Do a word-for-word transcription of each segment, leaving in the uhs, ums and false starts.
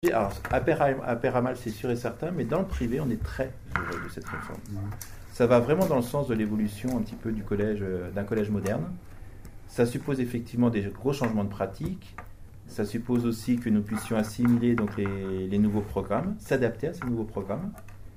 Alors, à Père à Père Amal, c'est sûr et certain, mais dans le privé, on est très heureux de cette réforme. Ça va vraiment dans le sens de l'évolution un petit peu du collège, euh, d'un collège moderne. Ça suppose effectivement des gros changements de pratique. Ça suppose aussi que nous puissions assimiler donc les, les nouveaux programmes, s'adapter à ces nouveaux programmes.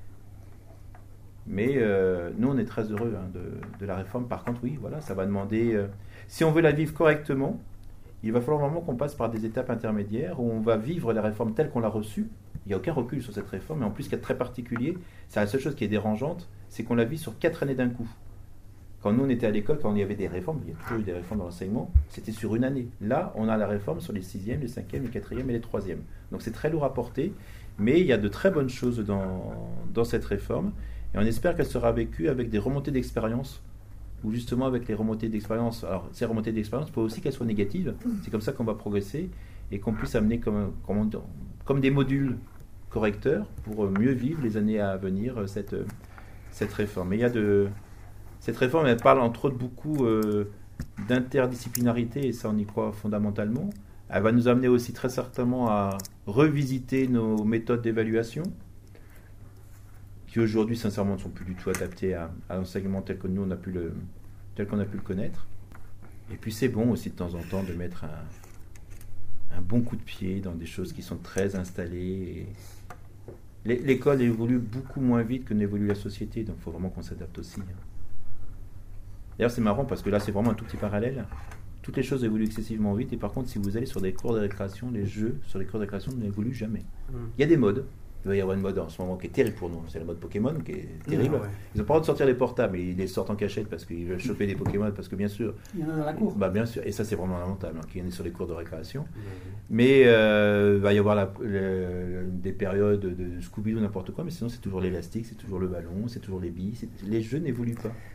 Mais euh, nous, on est très heureux hein, de, de la réforme. Par contre, oui, voilà, ça va demander... Euh, si on veut la vivre correctement, il va falloir vraiment qu'on passe par des étapes intermédiaires où on va vivre la réforme telle qu'on l'a reçue. Il n'y a aucun recul sur cette réforme, et en plus, ce qui est très particulier, c'est la seule chose qui est dérangeante, c'est qu'on la vit sur quatre années d'un coup. Quand nous, on était à l'école, quand il y avait des réformes, il y a toujours eu des réformes dans l'enseignement, c'était sur une année. Là, on a la réforme sur les sixièmes, les cinquièmes, les quatrièmes et les troisièmes. Donc c'est très lourd à porter, mais il y a de très bonnes choses dans, dans cette réforme, et on espère qu'elle sera vécue avec des remontées d'expérience, ou justement avec les remontées d'expérience. Alors, ces remontées d'expérience, il faut aussi qu'elles soient négatives. C'est comme ça qu'on va progresser et qu'on puisse amener comme, comme, comme des modules correcteurs pour mieux vivre les années à venir cette, cette réforme. Mais il y a de, cette réforme, elle parle entre autres beaucoup euh, d'interdisciplinarité, et ça, on y croit fondamentalement. Elle va nous amener aussi très certainement à revisiter nos méthodes d'évaluation, qui aujourd'hui, sincèrement, ne sont plus du tout adaptés à, à l'enseignement tel que nous, on a pu le, tel qu'on a pu le connaître. Et puis, c'est bon aussi de temps en temps de mettre un, un bon coup de pied dans des choses qui sont très installées. Et l'école évolue beaucoup moins vite que n'évolue la société, donc il faut vraiment qu'on s'adapte aussi. D'ailleurs, c'est marrant parce que là, c'est vraiment un tout petit parallèle. Toutes les choses évoluent excessivement vite, et par contre, si vous allez sur des cours de récréation, les jeux sur les cours de récréation n'évoluent jamais. Il y a des modes. Il va y avoir une mode en ce moment qui est terrible pour nous, c'est la mode Pokémon qui est terrible. Ouais. Ils n'ont pas le droit de sortir les portables, mais ils les sortent en cachette parce qu'ils veulent choper des Pokémon, parce que bien sûr... Il y en a dans la cour. Bah bien sûr, et ça c'est vraiment lamentable, hein, qu'il y en ait sur les cours de récréation. Mmh. Mais euh, il va y avoir la, le, des périodes de Scooby-Doo, n'importe quoi, mais sinon c'est toujours l'élastique, c'est toujours le ballon, c'est toujours les billes, les jeux n'évoluent pas.